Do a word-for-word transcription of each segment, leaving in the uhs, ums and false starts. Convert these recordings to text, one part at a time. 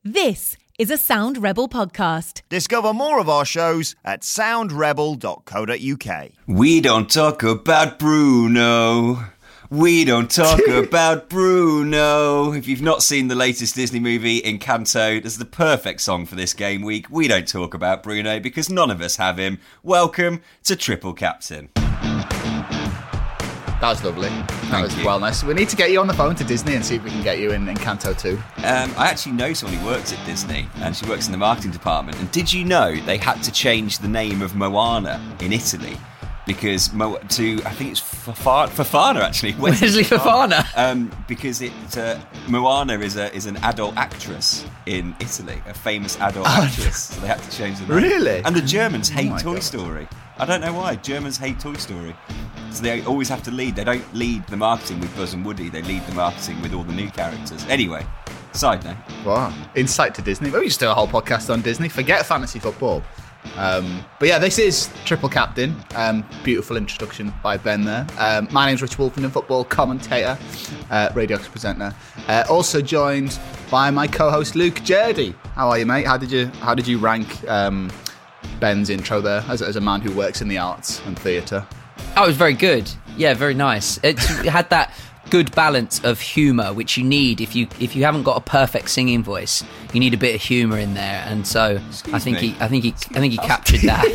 This is a Sound Rebel podcast. Discover more of our shows at sound rebel dot co dot uk. We don't talk about Bruno. We don't talk about Bruno. If you've not seen the latest Disney movie, Encanto, this is the perfect song for this game week. We don't talk about Bruno because none of us have him. Welcome to Triple Captain. That was lovely. That Thank was you. well nice. We need to get you on the phone to Disney and see if we can get you in Encanto too. Um, I actually know someone who works at Disney, and she works in the marketing department. And did you know they had to change the name of Moana in Italy? Because Mo- to I think it's Fafana, Fafana actually. Wesley Fofana. Um, because it uh, Moana is a is an adult actress in Italy, a famous adult actress. So they had to change the name. Really? And the Germans hate my Toy God. Story. I don't know why. Germans hate Toy Story. So they always have to lead. They don't lead the marketing with Buzz and Woody. They lead the marketing with all the new characters. Anyway, side note. Wow. Insight to Disney. Maybe we just do a whole podcast on Disney. Forget fantasy football. Um, but yeah, this is Triple Captain. Um, beautiful introduction by Ben there. Um, my name's Rich Wolfenden, football commentator, uh, Radio X presenter. Uh, also joined by my co-host Luke Jurdy. How are you, mate? How did you How did you rank um, Ben's intro there as, as a man who works in the arts and theatre? Oh, it was very good. Yeah, very nice. It had that good balance of humour, which you need if you if you haven't got a perfect singing voice. You need a bit of humour in there, and so Excuse I think me. he, I think he, I think he captured that.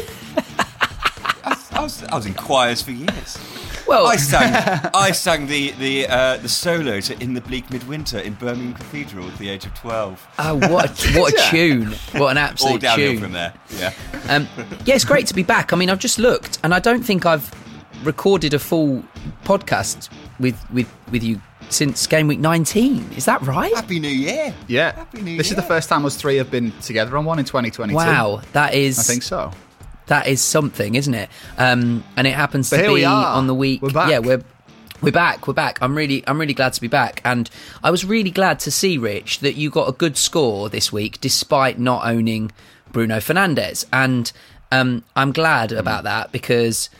I, I was I was in choirs for years. Well, I sang I sang the the uh, the solo to "In the Bleak Midwinter" in Birmingham Cathedral at the age of twelve. oh, what a, what a tune! What an All absolute downhill tune! from there. Yeah. Um, yeah, it's great to be back. I mean, I've just looked, and I don't think I've recorded a full podcast with with with you since game week nineteen. Is that right? Happy New Year. Yeah. Happy New this Year. is the first time us three have been together on one in twenty twenty-two. Wow, that is. I think so. That is something, isn't it? Um, and it happens But to here we be are. on the week. We're back. Yeah, we're we're back. We're back. I'm really, I'm really glad to be back, and I was really glad to see, Rich, that you got a good score this week, despite not owning Bruno Fernandes, and um, I'm glad about that because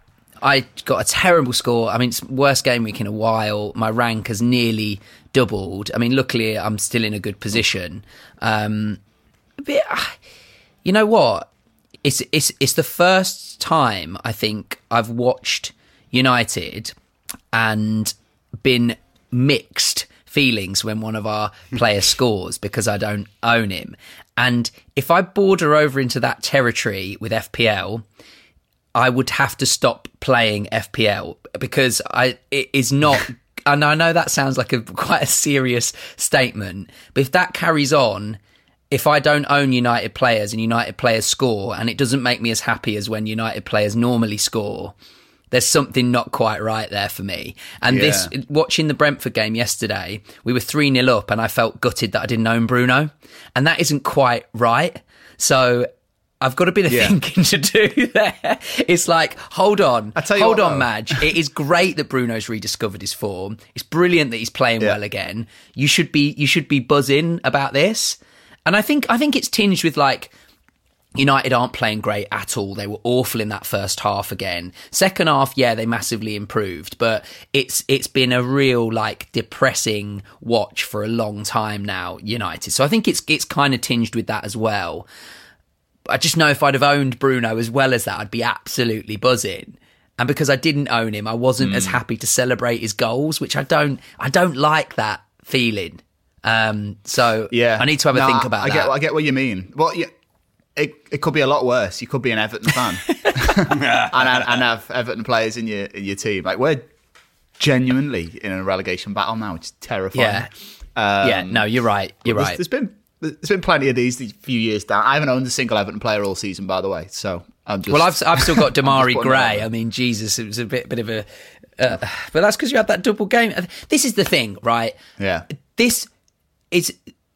I got a terrible score. I mean, it's worst game week in a while. My rank has nearly doubled. I mean, luckily, I'm still in a good position. Um, but uh, you know what? It's it's it's the first time I think I've watched United and been mixed feelings when one of our players scores because I don't own him. And if I border over into that territory with F P L, I would have to stop playing F P L because I it is not. And I know that sounds like a quite a serious statement, but if that carries on, if I don't own United players and United players score, and it doesn't make me as happy as when United players normally score, there's something not quite right there for me. And Yeah. this, watching the Brentford game yesterday, we were three nil up and I felt gutted that I didn't own Bruno. And that isn't quite right. So I've got a bit of Yeah. thinking to do there. It's like, hold on, I tell you hold what, on, though. Madge. It is great that Bruno's rediscovered his form. It's brilliant that he's playing Yeah. well again. You should be, you should be buzzing about this. And I think, I think it's tinged with like, United aren't playing great at all. They were awful in that first half again. Second half, yeah, they massively improved, but it's it's been a real like depressing watch for a long time now, United. So I think it's it's kind of tinged with that as well. I just know if I'd have owned Bruno as well as that, I'd be absolutely buzzing. And because I didn't own him, I wasn't as happy to celebrate his goals, which I don't I don't like that feeling. Um, so Yeah, I need to have a Nah, think about I that. get, I get what you mean. Well, yeah, it it could be a lot worse. You could be an Everton fan and, and and have Everton players in your in your team. Like we're genuinely in a relegation battle now, which is terrifying. Yeah. Um, yeah, no, you're right. You're there's, right. There's been there's been plenty of these these few years down. I haven't owned a single Everton player all season, by the way. So I'm just Well, I've I've still got Damari putting Gray. it out I mean, Jesus, it was a bit bit of a, uh, but that's because you had that double game. This is the thing, right? Yeah. This is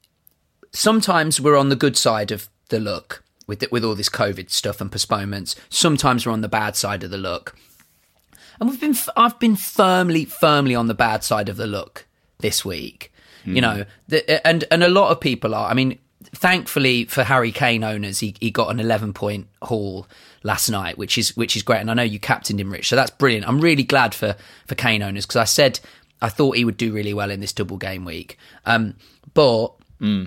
sometimes we're on the good side of the look with the, with all this COVID stuff and postponements. Sometimes we're on the bad side of the look, and we've been I've been firmly firmly on the bad side of the look this week. Mm. You know, the, and and a lot of people are. I mean, thankfully for Harry Kane owners, he he got an eleven point haul last night, which is which is great. And I know you captained him, Rich, so that's brilliant. I'm really glad for for Kane owners because I said I thought he would do really well in this double game week. Um, but Mm.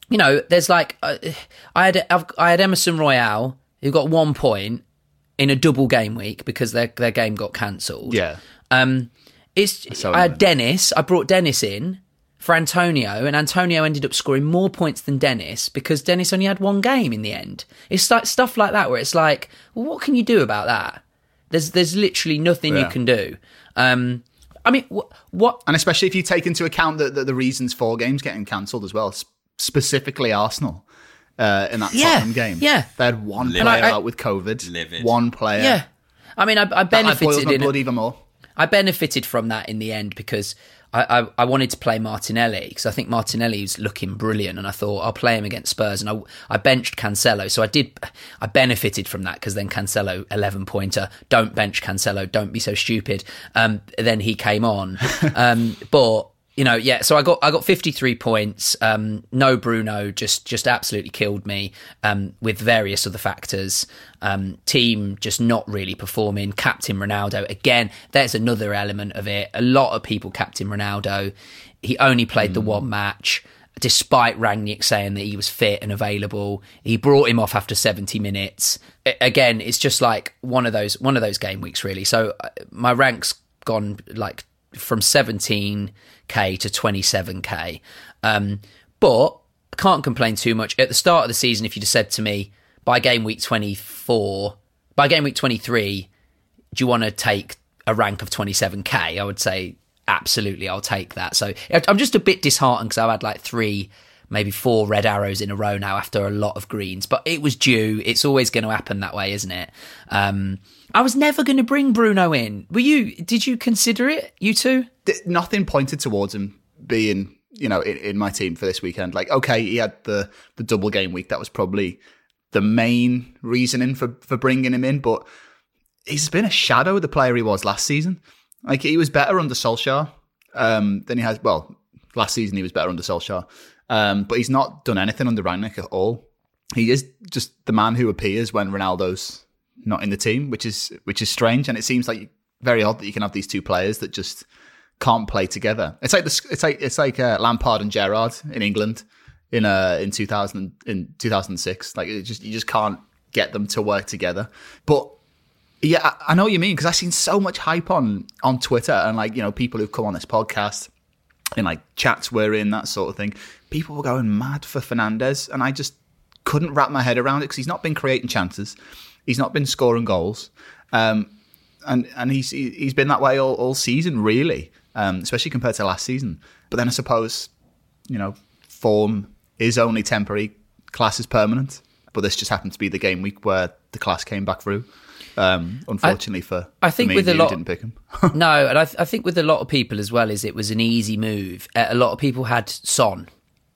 you know, there's like uh, I had I've, I had Emerson Royale who got one point in a double game week because their their game got cancelled. Yeah. Um, it's So I had annoying. Dennis. I brought Dennis in for Antonio, and Antonio ended up scoring more points than Dennis because Dennis only had one game in the end. It's like stuff like that where it's like, well, what can you do about that? There's there's literally nothing Yeah. you can do. Um, I mean, wh- what? And especially if you take into account the, the, the reasons for games getting cancelled as well, sp- specifically Arsenal uh, in that Yeah, Tottenham game. yeah. They had one Livid. player And I- I- out with COVID. Livid. One player. Yeah, I mean, I, I That like, boils benefited my in blood even more. I benefited from that in the end because I, I, I wanted to play Martinelli because I think Martinelli was looking brilliant, and I thought I'll play him against Spurs, and I, I benched Cancelo, so I did. I benefited from that because then Cancelo eleven pointer. Don't bench Cancelo. Don't be so stupid. Um, then he came on, um, but. You know, yeah. So I got I got fifty-three points. Um, no Bruno, just just absolutely killed me. Um, with various other factors, um, team just not really performing. Captain Ronaldo again. There's another element of it. A lot of people captain Ronaldo. He only played mm. the one match, despite Rangnick saying that he was fit and available. He brought him off after seventy minutes. I, again, it's just like one of those one of those game weeks, really. So uh, my rank's gone like from seventeen K to twenty-seven K. Um, but I can't complain too much. At the start of the season, if you'd have said to me, by game week twenty-four, by game week twenty-three, do you want to take a rank of twenty-seven K? I would say, absolutely, I'll take that. So I'm just a bit disheartened because I've had like three, maybe four red arrows in a row now after a lot of greens. But it was due. It's always going to happen that way, isn't it? Um, I was never going to bring Bruno in. Were you? Did you consider it, you two? Nothing pointed towards him being, you know, in, in my team for this weekend. Like, okay, he had the, the double game week. That was probably the main reasoning for, for bringing him in. But he's been a shadow of the player he was last season. Like, he was better under Solskjaer um, than he has. Well, last season he was better under Solskjaer. Um, but he's not done anything under Rangnick at all. He is just the man who appears when Ronaldo's not in the team, which is which is strange. And it seems like very odd that you can have these two players that just can't play together. It's like the, it's like it's like uh, Lampard and Gerrard in England in uh in two thousand in two thousand six. Like it just you just can't get them to work together. But yeah, I, I know what you mean because I've seen so much hype on on Twitter and like you know people who've come on this podcast and like chats we're in, that sort of thing. People were going mad for Fernandes, and I just couldn't wrap my head around it because he's not been creating chances, he's not been scoring goals, um, and and he's he's been that way all, all season really. Um, especially compared to last season. But then I suppose, you know, form is only temporary, class is permanent. But this just happened to be the game week where the class came back through. Um, unfortunately I, for, I think for me, with a you lot, didn't pick him. No, and I, th- I think with a lot of people as well, is it was an easy move. Uh, a lot of people had Son,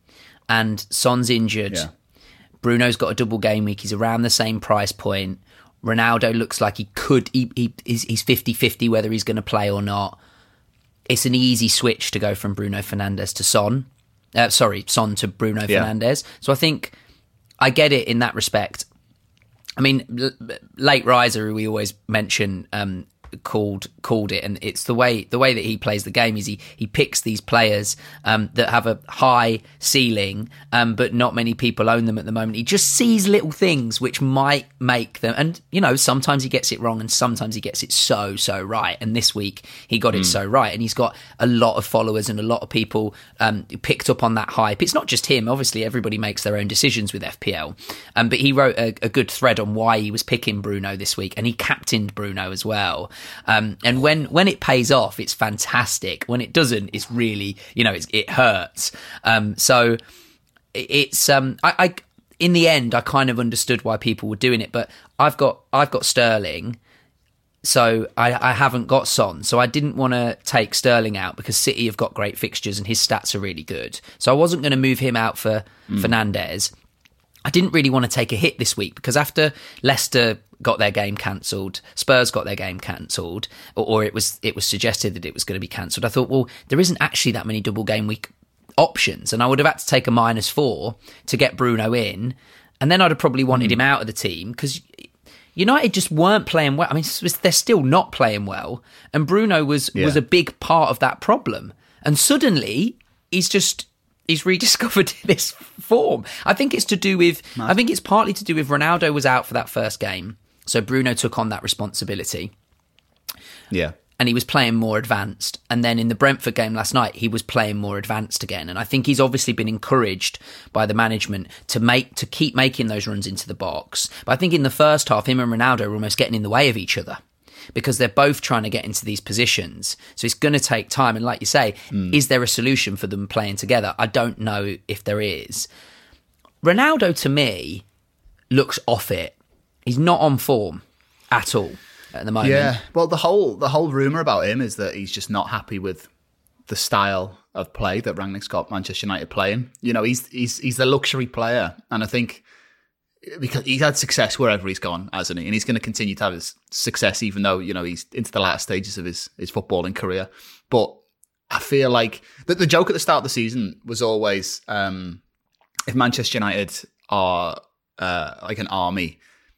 and Son's injured. Yeah. Bruno's got a double game week. He's around the same price point. Ronaldo looks like he could. He, he, he's, he's fifty-fifty whether he's going to play or not. It's an easy switch to go from Bruno Fernandes to Son. Uh, sorry, Son to Bruno Yeah. Fernandes. So I think I get it in that respect. I mean, l- late riser, who we always mention, um, called called it, and it's the way the way that he plays the game is he he picks these players um, that have a high ceiling, um, but not many people own them at the moment. He just sees little things which might make them, and you know, sometimes he gets it wrong, and sometimes he gets it so so right. And this week he got it so right, and he's got a lot of followers and a lot of people um, picked up on that hype. It's not just him; obviously, everybody makes their own decisions with F P L. Um, but he wrote a, a good thread on why he was picking Bruno this week, and he captained Bruno as well. Um, and when, when it pays off, it's fantastic. When it doesn't, it's really, you know, it's, it hurts. Um, so it's, um, I, I, in the end, I kind of understood why people were doing it, but I've got, I've got Sterling. So I, I haven't got Son. So I didn't want to take Sterling out because City have got great fixtures and his stats are really good. So I wasn't going to move him out for mm. Fernandes. I didn't really want to take a hit this week because after Leicester got their game cancelled, Spurs got their game cancelled, or, or it was it was suggested that it was going to be cancelled. I thought, well, there isn't actually that many double game week options, and I would have had to take a minus four to get Bruno in, and then I'd have probably wanted mm. him out of the team because United just weren't playing well. I mean, they're still not playing well, and Bruno was yeah. was a big part of that problem. And suddenly, he's just he's rediscovered this form. I think it's to do with. Nice. I think it's partly to do with Ronaldo was out for that first game, so Bruno took on that responsibility. Yeah. And he was playing more advanced. And then in the Brentford game last night, he was playing more advanced again. And I think he's obviously been encouraged by the management to make to keep making those runs into the box. But I think in the first half, him and Ronaldo were almost getting in the way of each other because they're both trying to get into these positions. So it's going to take time. And like you say, mm. is there a solution for them playing together? I don't know if there is. Ronaldo, to me, looks off it. He's not on form at all at the moment. Yeah, well, the whole the whole rumour about him is that he's just not happy with the style of play that Rangnick's got Manchester United playing. You know, he's he's he's the luxury player, and I think because he's had success wherever he's gone, hasn't he? And he's going to continue to have his success, even though, you know, he's into the latter stages of his his footballing career. But I feel like the, the joke at the start of the season was always um, if Manchester United are uh, like an army,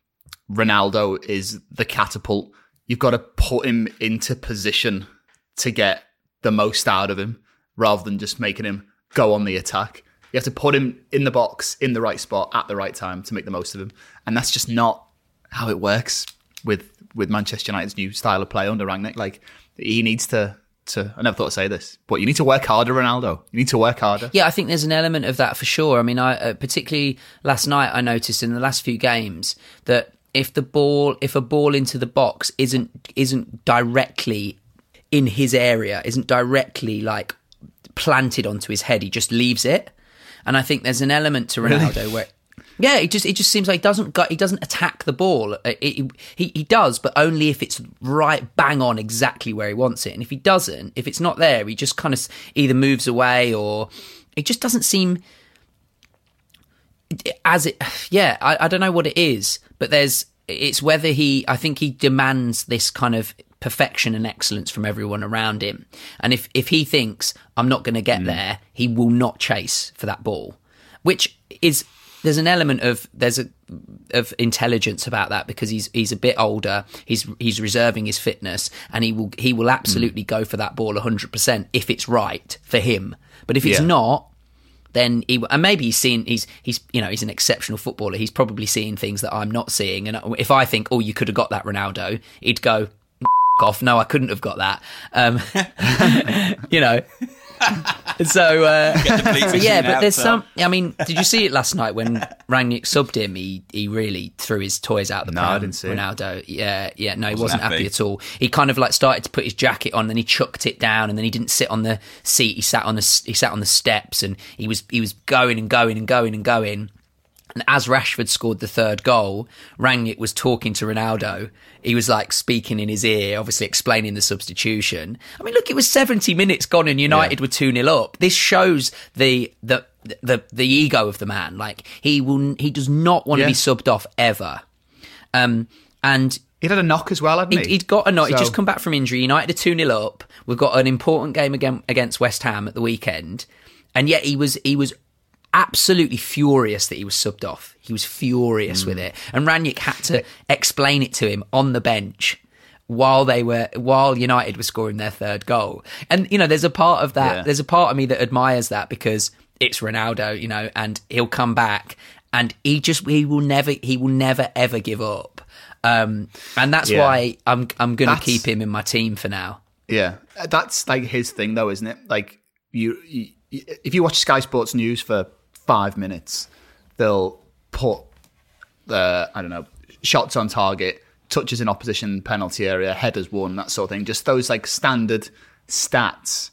Ronaldo is the catapult. You've got to put him into position to get the most out of him rather than just making him go on the attack. You have to put him in the box, in the right spot, at the right time to make the most of him. And that's just not how it works with with Manchester United's new style of play under Rangnick. Like, he needs to, to I never thought I'd say this, but you need to work harder, Ronaldo. You need to work harder. Yeah, I think there's an element of that for sure. I mean, I uh, particularly last night, I noticed in the last few games that if the ball, if a ball into the box isn't isn't directly in his area, isn't directly like planted onto his head, he just leaves it. And I think there's an element to Ronaldo really? where, yeah, it just it just seems like he doesn't go, he doesn't attack the ball. It, it, he he does, but only if it's right bang on exactly where he wants it. And if he doesn't, if it's not there, he just kind of either moves away or it just doesn't seem as it. Yeah, I, I don't know what it is, but there's it's whether he. I think he demands this kind of perfection and excellence from everyone around him. And if, if he thinks, I'm not going to get mm. there, he will not chase for that ball, which is, there's an element of, there's a, of intelligence about that because he's, he's a bit older, he's, he's reserving his fitness and he will, he will absolutely mm. go for that ball one hundred percent if it's right for him. But if it's yeah. not, then he, and maybe he's seen, he's, he's, you know, he's an exceptional footballer. He's probably seeing things that I'm not seeing. And if I think, oh, you could have got that, Ronaldo, he'd go, off. No, I couldn't have got that. Um, you know. So, uh, so yeah, but there's some. I mean, did you see it last night when Rangnick subbed him? He he really threw his toys out the no, pram. I didn't see Ronaldo. It. Yeah, yeah. No, he wasn't, wasn't happy. happy at all. He kind of like started to put his jacket on, then he chucked it down, and then he didn't sit on the seat. He sat on the he sat on the steps, and he was he was going and going and going and going. And as Rashford scored the third goal, Rangnick was talking to Ronaldo. He was like speaking in his ear, obviously explaining the substitution. I mean, look, it was seventy minutes gone and United yeah. were two nil up. This shows the the the the ego of the man. Like, he will he does not want yeah. to be subbed off ever. Um, and he'd had a knock as well, hadn't he? He'd got a knock. So... He'd just come back from injury. United are two nil up. We've got an important game again against West Ham at the weekend. And yet he was he was absolutely furious that he was subbed off. He was furious mm. with it, and Rangnick had to explain it to him on the bench while they were while United were scoring their third goal. And you know, there's a part of that. Yeah. There's a part of me that admires that because it's Ronaldo, you know, and he'll come back, and he just he will never he will never ever give up. Um, and that's yeah. why I'm I'm going to keep him in my team for now. Yeah, that's like his thing, though, isn't it? Like you, you if you watch Sky Sports News for five minutes, they'll put the, I don't know, shots on target, touches in opposition penalty area, headers won, that sort of thing. Just those like standard stats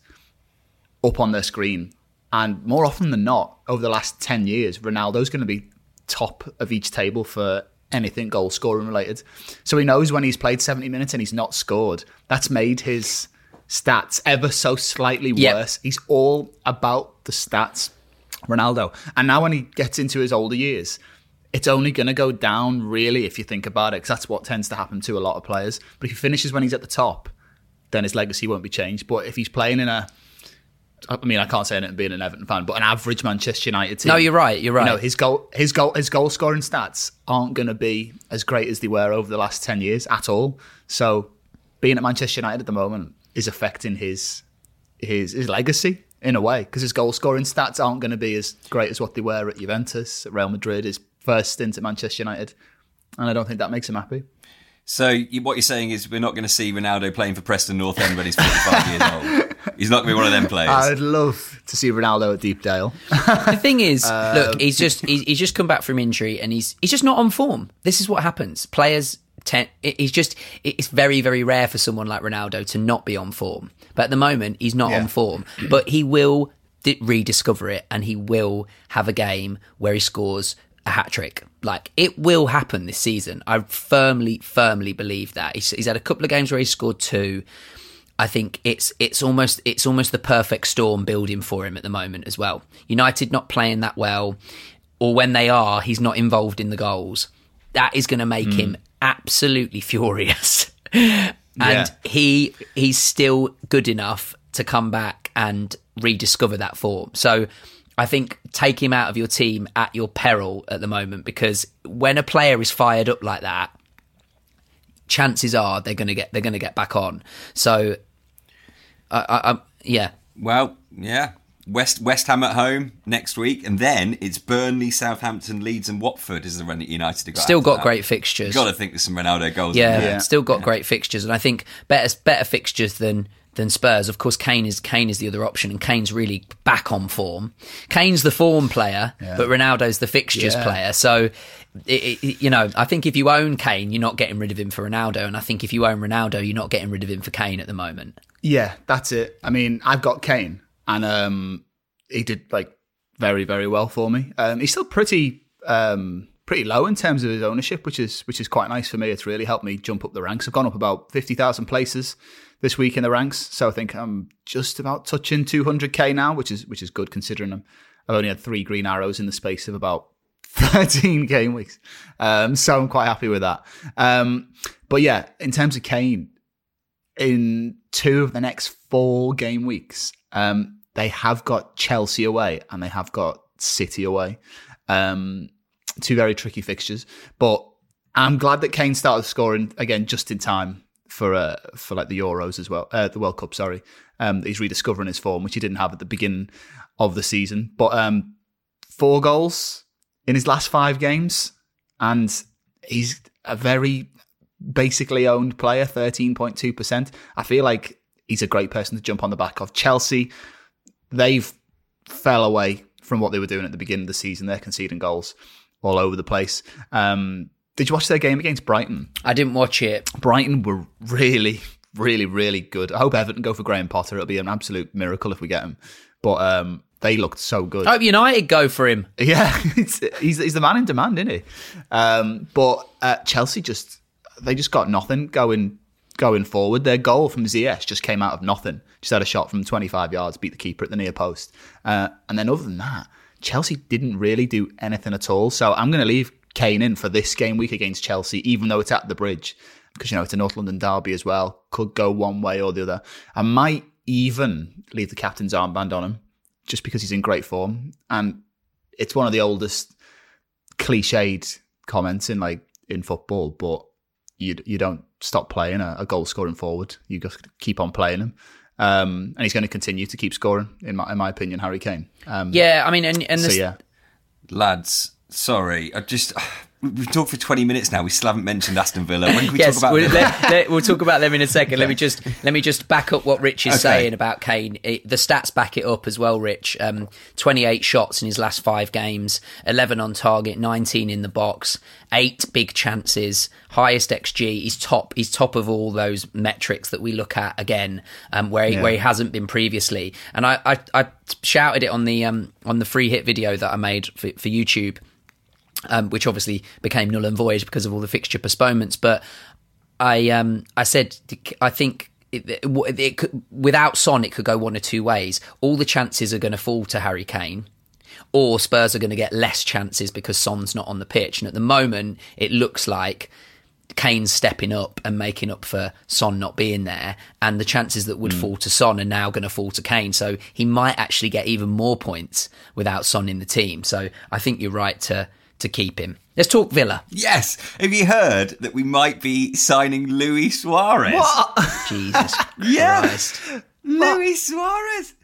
up on their screen. And more often than not, over the last ten years, Ronaldo's going to be top of each table for anything goal scoring related. So he knows when he's played seventy minutes and he's not scored, that's made his stats ever so slightly yep. worse. He's all about the stats, Ronaldo. And now when he gets into his older years, it's only going to go down, really, if you think about it, because that's what tends to happen to a lot of players. But if he finishes when he's at the top, then his legacy won't be changed. But if he's playing in a, I mean, I can't say it being an Everton fan, but an average Manchester United team. No, you're right, you're right. You know, his goal, his goal, his goal scoring stats aren't going to be as great as they were over the last ten years at all. So being at Manchester United at the moment is affecting his his his legacy. in a way, because his goal scoring stats aren't going to be as great as what they were at Juventus, at Real Madrid, his first stint at Manchester United, and I don't think that makes him happy. So you, what you're saying is we're not going to see Ronaldo playing for Preston North End when he's forty-five years old. He's not going to be one of them players. I'd love to see Ronaldo at Deepdale. The thing is, Um, look, he's just he's, he's just come back from injury, and he's he's just not on form. This is what happens. Players tend. He's just it's very very rare for someone like Ronaldo to not be on form. But at the moment, he's not Yeah. on form. But he will di- rediscover it, and he will have a game where he scores a hat trick. Like, it will happen this season. I firmly, firmly believe that. He's, he's had a couple of games where he's scored two. I think it's it's almost it's almost the perfect storm building for him at the moment as well. United not playing that well, or when they are, he's not involved in the goals. That is going to make mm. him absolutely furious. And yeah. he he's still good enough to come back and rediscover that form. So I think take him out of your team at your peril at the moment, because when a player is fired up like that, chances are they're going to get they're going to get back on. So, I, I, I, yeah. Well, yeah. West West Ham at home next week, and then it's Burnley, Southampton, Leeds, and Watford is the run that United have got. Still got that. great fixtures. You've got to think there's some Ronaldo goals. Yeah, in there. Yeah. still got Yeah. great fixtures, and I think better better fixtures than. than Spurs. Of course, Kane is Kane is the other option, and Kane's really back on form. Kane's the form player, Yeah. but Ronaldo's the fixtures Yeah. player. So, it, it, you know, I think if you own Kane, you're not getting rid of him for Ronaldo, and I think if you own Ronaldo, you're not getting rid of him for Kane at the moment. Yeah, that's it. I mean, I've got Kane, and um, he did like very, very well for me. Um, he's still pretty, um, pretty low in terms of his ownership, which is which is quite nice for me. It's really helped me jump up the ranks. I've gone up about fifty thousand places this week in the ranks, so I think I'm just about touching two hundred k now, which is which is good considering I'm, I've only had three green arrows in the space of about thirteen game weeks. Um, so I'm quite happy with that. Um, but yeah, in terms of Kane, in two of the next four game weeks, um, they have got Chelsea away and they have got City away. Um, two very tricky fixtures, but I'm glad that Kane started scoring again just in time for uh, for like the Euros as well, uh, the World Cup. Sorry, um, he's rediscovering his form, which he didn't have at the beginning of the season. But um, four goals in his last five games, and he's a very basically owned player, thirteen point two percent. I feel like he's a great person to jump on the back of. Chelsea, they've fell away from what they were doing at the beginning of the season. They're conceding goals all over the place. Um, did you watch their game against Brighton? I didn't watch it. Brighton were really, really, really good. I hope Everton go for Graham Potter. It'll be an absolute miracle if we get him. But um, they looked so good. I hope United go for him. Yeah, it's, he's he's the man in demand, isn't he? Um, but uh, Chelsea just they just got nothing going going forward. Their goal from Ziyech just came out of nothing. Just had a shot from twenty-five yards, beat the keeper at the near post, uh, and then other than that, Chelsea didn't really do anything at all. So I'm going to leave Kane in for this game week against Chelsea, even though it's at the Bridge, because you know it's a North London derby as well. Could go one way or the other. I might even leave the captain's armband on him, just because he's in great form. And it's one of the oldest cliched comments in like in football, but you you don't stop playing a, a goal scoring forward. You just keep on playing him. Um, and he's going to continue to keep scoring, in my in my opinion, Harry Kane. Um, Yeah, I mean, and, and so this, yeah, Lads, sorry, I just we've talked for twenty minutes now. We still haven't mentioned Aston Villa. When can we yes, talk about we'll, Villa? let, let, we'll talk about them in a second. Let me just let me just back up what Rich is Okay. saying about Kane. It, the stats back it up as well, Rich. Um, twenty-eight shots in his last five games, eleven on target, nineteen in the box, eight big chances, highest X G. He's top. He's top of all those metrics that we look at again, um, where he, Yeah. where he hasn't been previously. And I, I, I shouted it on the um, on the free hit video that I made for, for YouTube. Um, which obviously became null and void because of all the fixture postponements. But I um, I said, I think it, it, it could, without Son, it could go one or two ways. All the chances are going to fall to Harry Kane, or Spurs are going to get less chances because Son's not on the pitch. And at the moment, it looks like Kane's stepping up and making up for Son not being there, and the chances that would mm. fall to Son are now going to fall to Kane. So he might actually get even more points without Son in the team. So I think you're right to... to keep him. Let's talk Villa. Yes. Have you heard that we might be signing Luis Suarez? What? Jesus Yeah. Christ. Luis Suarez.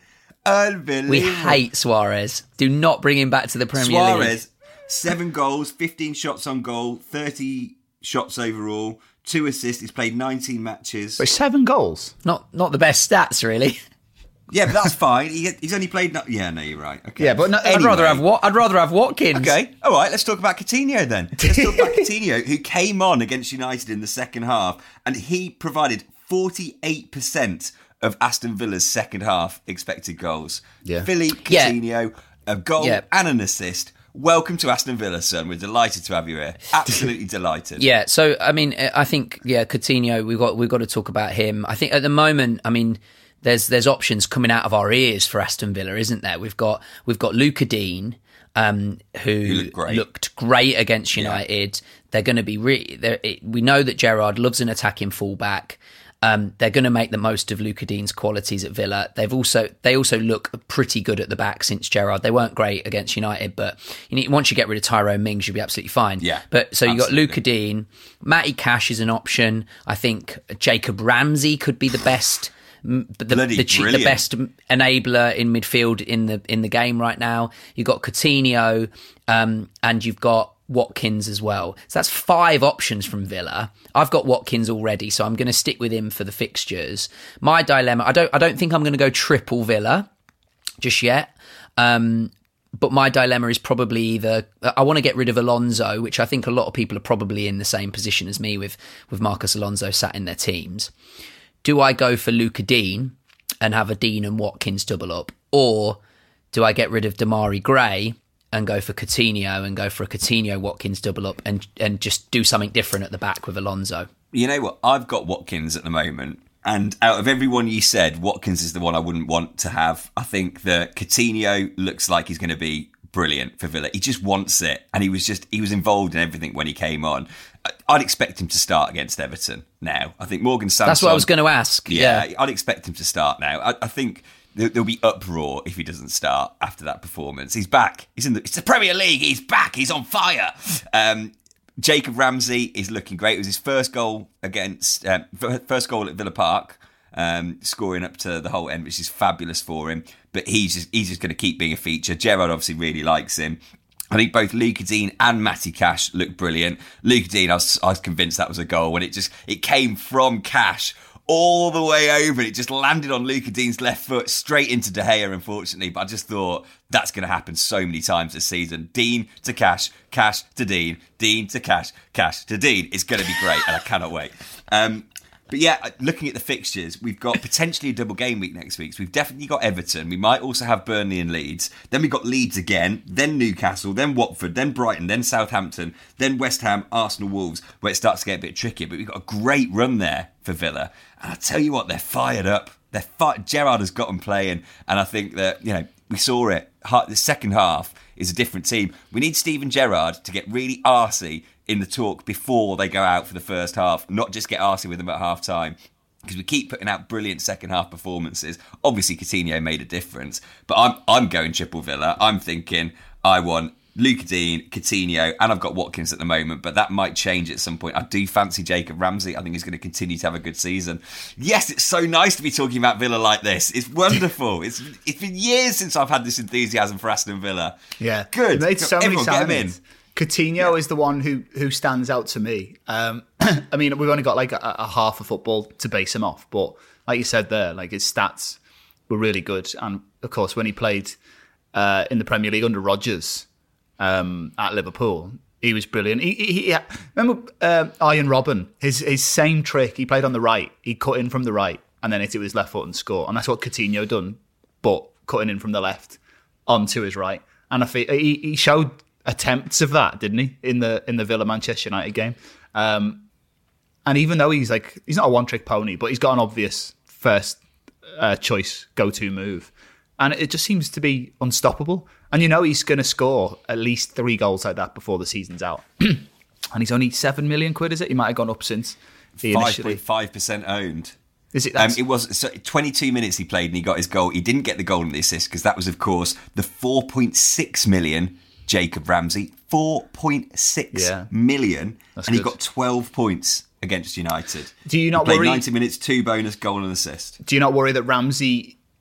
Unbelievable. We hate Suarez. Do not bring him back to the Premier League. Suarez, seven goals, fifteen shots on goal, thirty shots overall, two assists. He's played nineteen matches. Wait, seven goals? Not not the best stats, really. Yeah, but that's fine. He, he's only played... No- yeah, no, you're right. Okay. Yeah, but no, I'd Anyway. rather have what? I'd rather have Watkins. Okay, all right, let's talk about Coutinho then. Let's talk about Coutinho, who came on against United in the second half, and he provided forty-eight percent of Aston Villa's second half expected goals. Yeah. Philippe Yeah. Coutinho, a goal Yeah. and an assist. Welcome to Aston Villa, son. We're delighted to have you here. Absolutely delighted. Yeah, so I mean, I think yeah, Coutinho. We've got we've got to talk about him. I think at the moment, I mean, there's there's options coming out of our ears for Aston Villa, isn't there? We've got we've got Luca Dean, um, who looked great. looked great against United. Yeah. They're going to be really. We know that Gerrard loves an attacking fullback. Um, they're going to make the most of Luca Dean's qualities at Villa. They've also they also look pretty good at the back since Gerrard. They weren't great against United, but you need, once you get rid of Tyrone Mings, you'll be absolutely fine. Yeah, but so you got absolutely. Luca Dean, Matty Cash is an option. I think Jacob Ramsey could be the best. The, the, Bloody the, the brilliant. best enabler in midfield in the in the game right now. You've got Coutinho, um, and you've got Watkins as well. So that's five options from Villa. I've got Watkins already, so I'm going to stick with him for the fixtures. My dilemma, I don't I don't think I'm going to go triple Villa just yet. Um, but my dilemma is probably either I want to get rid of Alonso, which I think a lot of people are probably in the same position as me with with Marcus Alonso sat in their teams. Do I go for Luca Dean and have a Dean and Watkins double up? Or do I get rid of Damari Gray and go for Coutinho and go for a Coutinho-Watkins double up and, and just do something different at the back with Alonso? You know what? I've got Watkins at the moment. And out of everyone you said, Watkins is the one I wouldn't want to have. I think that Coutinho looks like he's going to be brilliant for Villa. He just wants it. And he was just, he was involved in everything when he came on. I'd expect him to start against Everton now. I think Morgan Sanson... That's what I was going to ask. Yeah, Yeah, I'd expect him to start now. I, I think there, there'll be uproar if he doesn't start after that performance. He's back. He's in the, it's the Premier League. He's back. He's on fire. Um, Jacob Ramsey is looking great. It was his first goal against... Um, first goal at Villa Park. Um, scoring up to the whole end, which is fabulous for him. But he's just he's just going to keep being a feature. Gerrard obviously really likes him. I think both Luca Dean and Matty Cash look brilliant. Luca Dean, I was, I was convinced that was a goal when it just it came from Cash all the way over. It just landed on Luca Dean's left foot straight into De Gea, unfortunately. But I just thought that's going to happen so many times this season. Dean to Cash, Cash to Dean, Dean to Cash, Cash to Dean. It's going to be great, and I cannot wait. Um, But yeah, looking at the fixtures, we've got potentially a double game week next week. So we've definitely got Everton. We might also have Burnley and Leeds. Then we've got Leeds again, then Newcastle, then Watford, then Brighton, then Southampton, then West Ham, Arsenal, Wolves, where it starts to get a bit tricky. But we've got a great run there for Villa. And I tell you what, they're fired up. They're fi- Gerrard has got them playing. And I think that, you know, we saw it. The second half is a different team. We need Steven Gerrard to get really arsey in the talk before they go out for the first half, not just get arsey with them at half time. Because we keep putting out brilliant second half performances. Obviously, Coutinho made a difference, but I'm I'm going triple Villa. I'm thinking I want Luca Dean, Coutinho, and I've got Watkins at the moment, but that might change at some point. I do fancy Jacob Ramsey. I think he's going to continue to have a good season. Yes, it's so nice to be talking about Villa like this. It's wonderful. it's it's been years since I've had this enthusiasm for Aston Villa. Yeah, good. It's so Everyone many get him in. signings. Coutinho yeah. is the one who who stands out to me. Um, I mean, we've only got like a, a half of football to base him off, but like you said there, like his stats were really good. And of course, when he played uh, in the Premier League under Rodgers um, at Liverpool, he was brilliant. He, he, he remember uh, Ian Robben, his his same trick. He played on the right. He cut in from the right and then hit it with his left foot and score. And that's what Coutinho done, but cutting in from the left onto his right. And I feel he, he showed attempts of that, didn't he, in the in the Villa Manchester United game? Um, and even though he's like he's not a one trick pony, but he's got an obvious first uh, choice go to move, and it just seems to be unstoppable. And you know he's going to score at least three goals like that before the season's out. And he's only seven million quid, is it? He might have gone up since he five initially point five percent owned. Is it? Um, it was so twenty-two minutes he played and he got his goal. He didn't get the goal and the assist because that was, of course, the four point six million. Jacob Ramsey, four point six yeah. million, and good. He got twelve points against United. Do you not he played worry? ninety minutes, two bonus, goal and assist. Do you not worry that Ramsey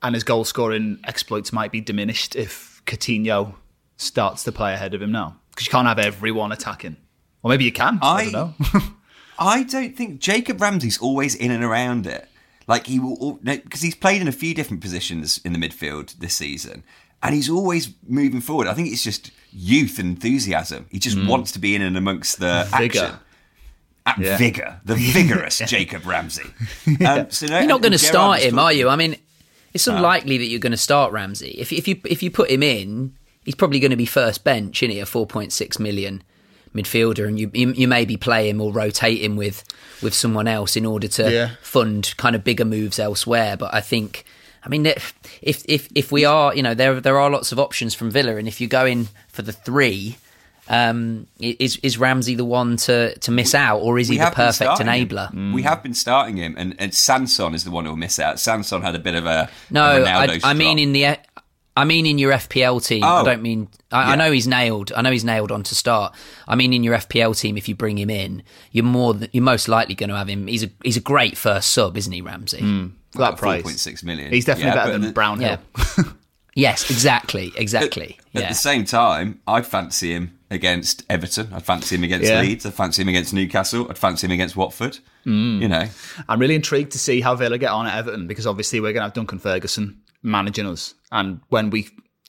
and his goal scoring exploits might be diminished if Coutinho starts to play ahead of him now, because you can't have everyone attacking. Or maybe you can. I, I don't know. I don't think Jacob Ramsey's always in and around it. Like he will, because he's played in a few different positions in the midfield this season, and he's always moving forward. I think it's just youth and enthusiasm. He just mm. wants to be in and amongst the Vigor. action. At yeah. Vigor, the vigorous Jacob Ramsey. Um, so no, you're not going to start him, are you? I mean, it's No. unlikely that you're going to start Ramsey. If if you if you put him in, he's probably going to be first bench, isn't he? A four point six million midfielder, and you, you you maybe play him or rotate him with with someone else in order to Yeah. fund kind of bigger moves elsewhere. But I think, I mean, if if if we are, you know, there there are lots of options from Villa, and if you go in for the three, um, is is Ramsey the one to to miss out, or is he We the have been perfect starting enabler? him. We have been starting him, and, and Sanson is the one who will miss out. Sanson had a bit of a No, a Ronaldo I, I mean drop. in the. I mean, in your F P L team, Oh. I don't mean. I, Yeah. I know he's nailed. I know he's nailed on to start. I mean, in your F P L team, if you bring him in, you're more. th- You're most likely going to have him. He's a he's a great first sub, isn't he, Ramsey? For that Like price. four point six million. He's definitely Yeah, better but than the- Brownhill. Yeah. Yes, exactly, exactly. At yeah. the same time, I'd fancy him against Everton. I'd fancy him against Yeah. Leeds. I'd fancy him against Newcastle. I'd fancy him against Watford. You know, I'm really intrigued to see how Villa get on at Everton, because obviously we're going to have Duncan Ferguson managing us. And when we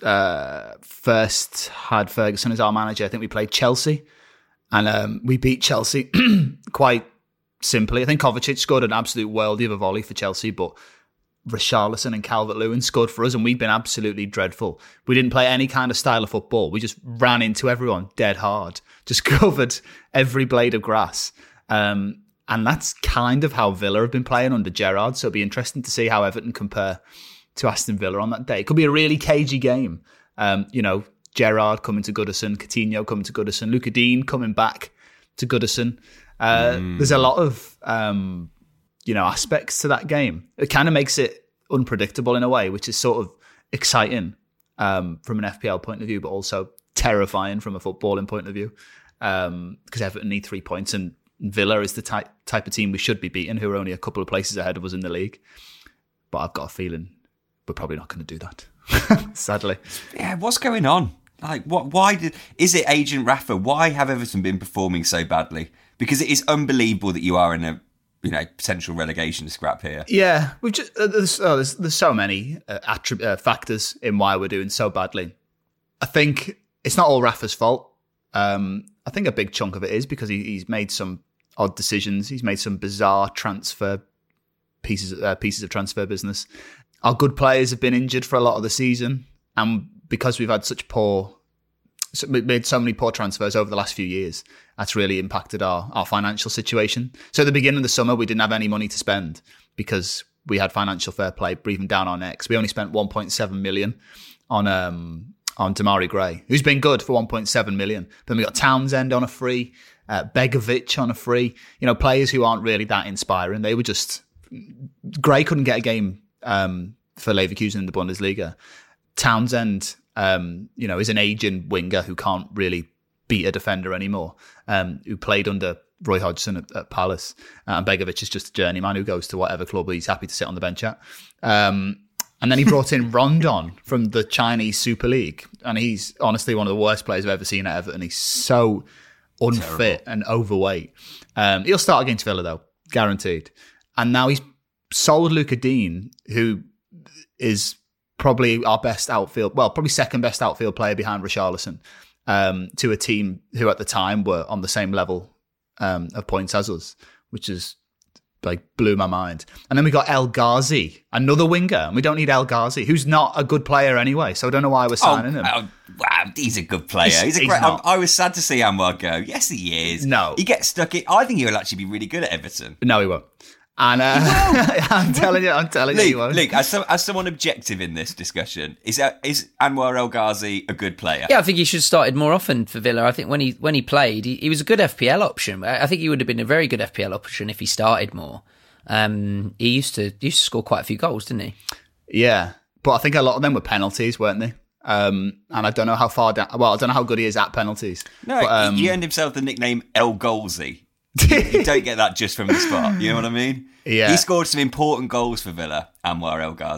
uh, first had Ferguson as our manager, I think we played Chelsea, and um, we beat Chelsea quite simply. I think Kovacic scored an absolute worldie of a volley for Chelsea, but Richarlison and Calvert-Lewin scored for us, and we've been absolutely dreadful. We didn't play any kind of style of football. We just ran into everyone dead hard, just covered every blade of grass. Um, and that's kind of how Villa have been playing under Gerrard, so it'll be interesting to see how Everton compare to Aston Villa on that day. It could be a really cagey game. Um, you know, Gerrard coming to Goodison, Coutinho coming to Goodison, Luca Dean coming back to Goodison. Uh, mm. There's a lot of... Um, you know, aspects to that game. It kind of makes it unpredictable in a way, which is sort of exciting um, from an F P L point of view, but also terrifying from a footballing point of view, because um, Everton need three points, and Villa is the type type of team we should be beating, who are only a couple of places ahead of us in the league. But I've got a feeling we're probably not going to do that, sadly. yeah. What's going on? Like, what? Why did? Is it Agent Rafa? Why have Everton been performing so badly? Because it is unbelievable that you are in a you know, potential relegation scrap here. Yeah, we've just uh, there's, oh, there's there's so many uh, attrib- uh, factors in why we're doing so badly. I think it's not all Rafa's fault. Um, I think a big chunk of it is because he, he's made some odd decisions. He's made some bizarre transfer pieces uh, pieces of transfer business. Our good players have been injured for a lot of the season, and because we've had such poor. So we made so many poor transfers over the last few years, that's really impacted our, our financial situation. So at the beginning of the summer, we didn't have any money to spend because we had financial fair play breathing down our necks. We only spent one point seven million on um, on Damari Gray, who's been good for one point seven million. Then we got Townsend on a free, uh, Begovic on a free. You know, players who aren't really that inspiring. They were just Gray couldn't get a game um, for Leverkusen in the Bundesliga. Townsend. Um, you know, is an aging winger who can't really beat a defender anymore, um, who played under Roy Hodgson at, at Palace. Uh, and Begovic is just a journeyman who goes to whatever club he's happy to sit on the bench at. Um, and then he brought in Rondon from the Chinese Super League. And he's honestly one of the worst players I've ever seen at Everton. He's so unfit Terrible. and overweight. Um, he'll start against Villa, though, guaranteed. And now he's sold Luca Dean, who is... probably our best outfield, well, probably second best outfield player behind Richarlison, um, to a team who at the time were on the same level um, of points as us, which is like blew my mind. And then we got El Ghazi, another winger, and we don't need El Ghazi, who's not a good player anyway, so I don't know why we're signing oh, him. Oh, wow, he's a good player. He's, He's a he's great. not. I was sad to see Anwar go. Yes, he is. No. He gets stuck in. I think he'll actually be really good at Everton. No, he won't. And uh, I'm telling you, I'm telling Luke, you, he won't. Luke, as, some, as someone objective in this discussion, is that, is Anwar El Ghazi a good player? Yeah, I think he should have started more often for Villa. I think when he when he played, he, he was a good F P L option. I think he would have been a very good F P L option if he started more. Um, he used to he used to score quite a few goals, didn't he? Yeah, but I think a lot of them were penalties, weren't they? Um, and I don't know how far down. Well, I don't know how good he is at penalties. No, but, um, he earned himself the nickname El Golsey. You don't get that just from the spot. You know what I mean? Yeah. He scored some important goals for Villa, Anwar El Ghazi.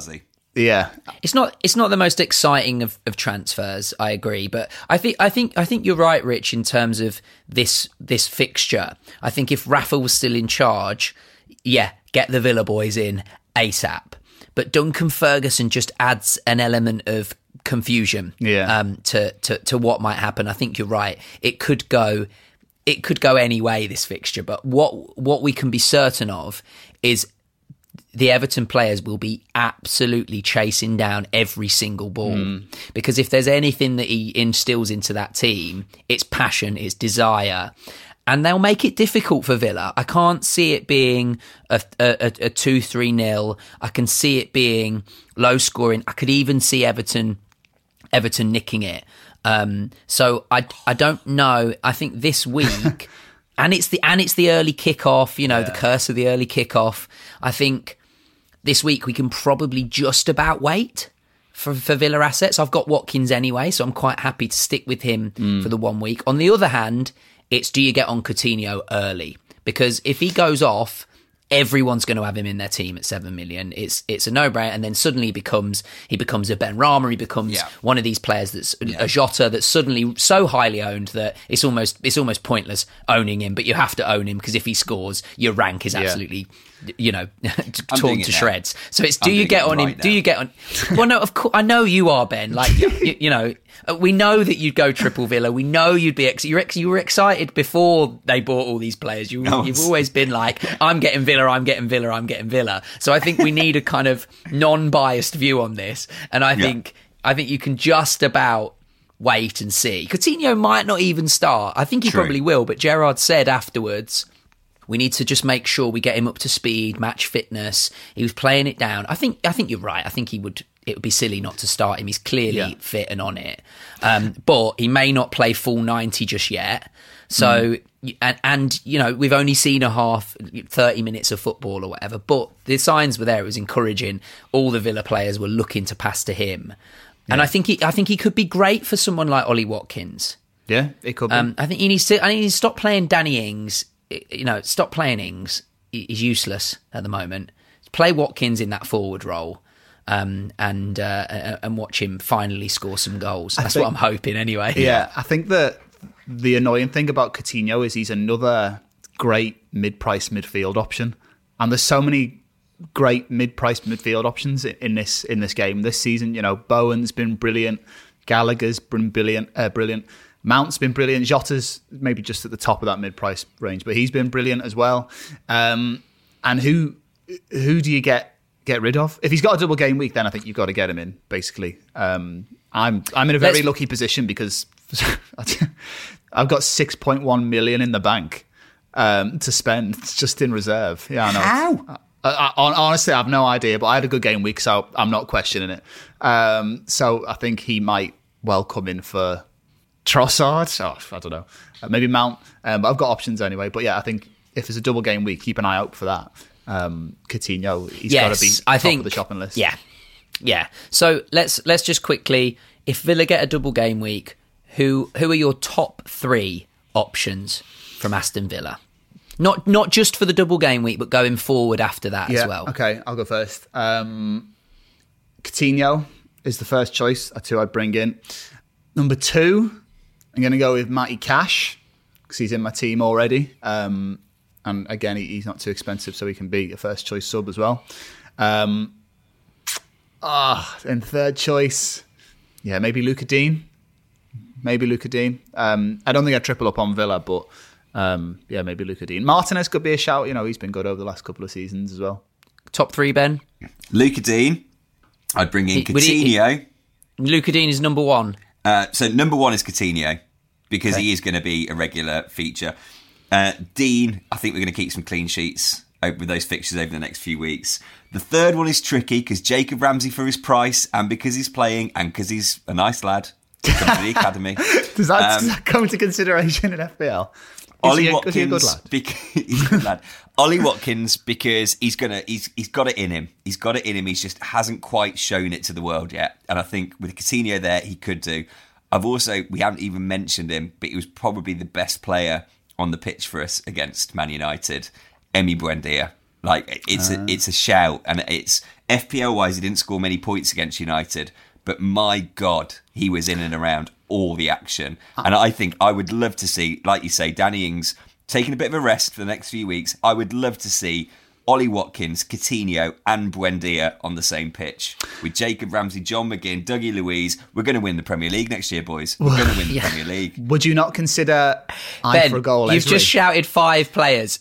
Yeah, it's not it's not the most exciting of, of transfers. I agree, but I think I think I think you're right, Rich, in terms of this this fixture. I think if Rafa was still in charge, yeah, get the Villa boys in ASAP. But Duncan Ferguson just adds an element of confusion yeah. um, to, to to what might happen. I think you're right. It could go it could go any way, this fixture. But what what we can be certain of is the Everton players will be absolutely chasing down every single ball. Mm. Because if there's anything that he instills into that team, it's passion, it's desire. And they'll make it difficult for Villa. I can't see it being a, a, a two three nil. I can see it being low scoring. I could even see Everton Everton nicking it. Um, so I, I don't know. I think this week, and it's the and it's the early kickoff. You know, yeah. the curse of the early kickoff. I think this week we can probably just about wait for, for Villa assets. I've got Watkins anyway, so I'm quite happy to stick with him mm. for the one week. On the other hand, it's do you get on Coutinho early? Because if he goes off, everyone's going to have him in their team at seven million. It's it's a no-brainer, and then suddenly he becomes he becomes a Benrahma. He becomes yeah. one of these players that's yeah. a Jota that's suddenly so highly owned that it's almost it's almost pointless owning him. But you have to own him because if he scores, your rank is absolutely yeah. you know torn to shreds. So it's do I'm you get on right him? now. Do you get on? Well, no, of course I know you are, Ben. Like you, you know. We know that you'd go triple Villa. We know you'd be ex- you're ex- you were excited before they bought all these players. You, no, you've always been like, I'm getting Villa, I'm getting Villa, I'm getting Villa. So I think we need a kind of non-biased view on this. And I think yeah. I think you can just about wait and see. Coutinho might not even start. I think he True. probably will. But Gerrard said afterwards, we need to just make sure we get him up to speed, match fitness. He was playing it down. I think I think you're right. I think he would. It would be silly not to start him. He's clearly yeah. fit and on it. Um, but he may not play full ninety just yet. So, mm. and, and, you know, we've only seen a half, thirty minutes of football or whatever. But the signs were there. It was encouraging. All the Villa players were looking to pass to him. Yeah. And I think he, I think he could be great for someone like Ollie Watkins. Yeah, it could be. Um, I think he needs to, I think he needs to stop playing Danny Ings. You know, stop playing Ings. He's useless at the moment. Play Watkins in that forward role. Um, and uh, and watch him finally score some goals. That's think, what I'm hoping anyway. Yeah, I think that the annoying thing about Coutinho is he's another great mid-price midfield option. And there's so many great mid-price midfield options in this in this game this season. You know, Bowen's been brilliant. Gallagher's been brilliant. Uh, brilliant. Mount's been brilliant. Jota's maybe just at the top of that mid-price range, but he's been brilliant as well. Um, and who who do you get? Get rid of. If he's got a double game week, then I think you've got to get him in. Basically, um, I'm I'm in a very Let's... lucky position because I've got six point one million in the bank um, to spend just in reserve. Yeah, I know. How? I, I, honestly, I have no idea. But I had a good game week, so I'm not questioning it. Um, so I think he might well come in for Trossard. Oh, I don't know. Uh, maybe Mount. Um, but I've got options anyway. But yeah, I think if there's a double game week, keep an eye out for that. Um, Coutinho, he's yes, got to be top I think, of the shopping list. Yeah, yeah. So let's let's just quickly, if Villa get a double game week, who who are your top three options from Aston Villa? Not not just for the double game week, but going forward after that yeah, as well. Okay, I'll go first. Um, Coutinho is the first choice. That's who I'd bring in. Number two, I'm going to go with Matty Cash because he's in my team already. Um, And again, he's not too expensive, so he can be a first choice sub as well. Um, ah, and third choice, yeah, maybe Luca Dean. Maybe Luca Dean. Um, I don't think I'd triple up on Villa, but um, yeah, maybe Luca Dean. Martinez could be a shout. You know, he's been good over the last couple of seasons as well. Top three, Ben? Luca Dean. I'd bring in he, Coutinho. He, Luca Dean is number one. Uh, so number one is Coutinho because okay. he is going to be a regular feature. Uh, Dean, I think we're going to keep some clean sheets with those fixtures over the next few weeks. The third one is tricky because Jacob Ramsey for his price and because he's playing and because he's a nice lad to come to the academy. Does that, um, does that come into consideration in F P L? Is Ollie he a, Watkins, is he a good lad? Because, he's a good lad. Ollie Watkins because he's gonna he's he's got it in him. He's got it in him. He's just hasn't quite shown it to the world yet. And I think with Coutinho there, he could do. I've also we haven't even mentioned him, but he was probably the best player on the pitch for us against Man United, Emi Buendia. Like it's uh. a, it's a shout, and it's F P L wise, he didn't score many points against United, but my God, he was in and around all the action. And I think I would love to see, like you say, Danny Ings taking a bit of a rest for the next few weeks. I would love to see Ollie Watkins, Coutinho and Buendia on the same pitch with Jacob Ramsey, John McGinn, Dougie Luiz. We're going to win the Premier League next year, boys. We're going to win the yeah. Premier League. Would you not consider eye Ben, for a goal? You've just shouted five players.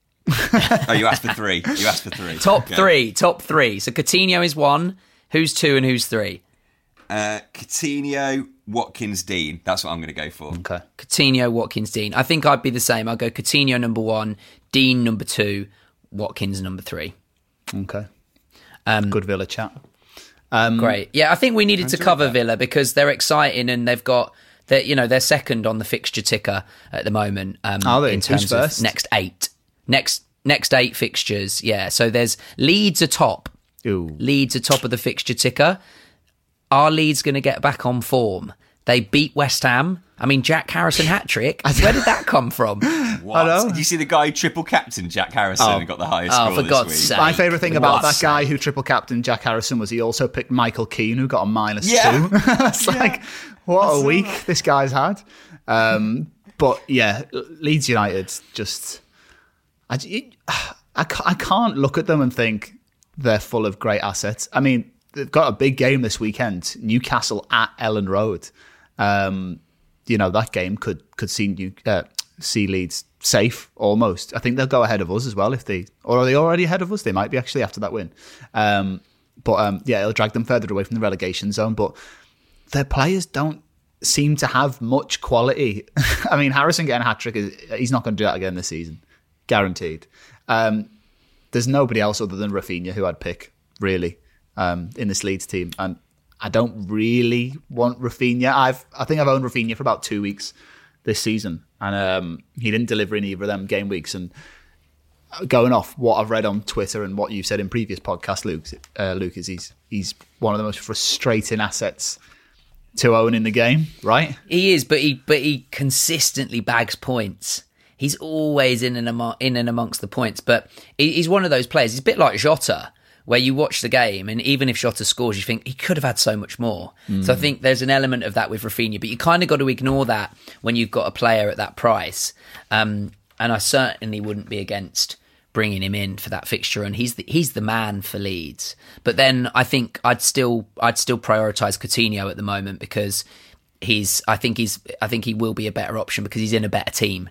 Oh, you asked for three. You asked for three. Top okay. three. Top three. So Coutinho is one. Who's two and who's three? Uh, Coutinho, Watkins, Dean. That's what I'm going to go for. Okay. Coutinho, Watkins, Dean. I think I'd be the same. I'll go Coutinho number one, Dean number two, Watkins number three. Okay. Um, Good Villa chat. Um, great. Yeah, I think we needed to cover that. Villa because they're exciting and they've got, they're, you know, they're second on the fixture ticker at the moment. Um, Are they? In terms Who's first? Of next eight. Next next eight fixtures. Yeah. So there's Leeds are top. Ooh. Leeds are top of the fixture ticker. Are Leeds going to get back on form? They beat West Ham. I mean, Jack Harrison hat-trick. Where did that come from? What? Did you see the guy who triple captain Jack Harrison oh. and got the highest oh, score for this God's week? sake. My favourite thing for about God's that guy sake. who triple captain Jack Harrison was he also picked Michael Keane, who got a minus yeah. two. It's yeah. like, what That's a week right. this guy's had. Um, but yeah, Leeds United just... I, it, I, I can't look at them and think they're full of great assets. I mean, they've got a big game this weekend, Newcastle at Ellen Road. Um, you know, that game could could see New, uh, see Leeds safe almost. I think they'll go ahead of us as well if they, or are they already ahead of us? They might be actually after that win. Um, but um, yeah, it'll drag them further away from the relegation zone. But their players don't seem to have much quality. I mean, Harrison getting a hat trick, is, he's not going to do that again this season, guaranteed. Um, there's nobody else other than Rafinha who I'd pick really um, in this Leeds team, and I don't really want Rafinha. I've I think I've owned Rafinha for about two weeks this season, and um, he didn't deliver in either of them game weeks. And going off what I've read on Twitter and what you've said in previous podcasts, Luke, uh, Luke is he's he's one of the most frustrating assets to own in the game, right? He is, but he but he consistently bags points. He's always in and among, in and amongst the points, but he's one of those players. He's a bit like Jota, where you watch the game, and even if Jota scores, you think he could have had so much more. Mm. So I think there's an element of that with Rafinha, but you kind of got to ignore that when you've got a player at that price. Um, and I certainly wouldn't be against bringing him in for that fixture, and he's the, he's the man for Leeds. But then I think I'd still I'd still prioritise Coutinho at the moment because he's I think he's I think he will be a better option because he's in a better team.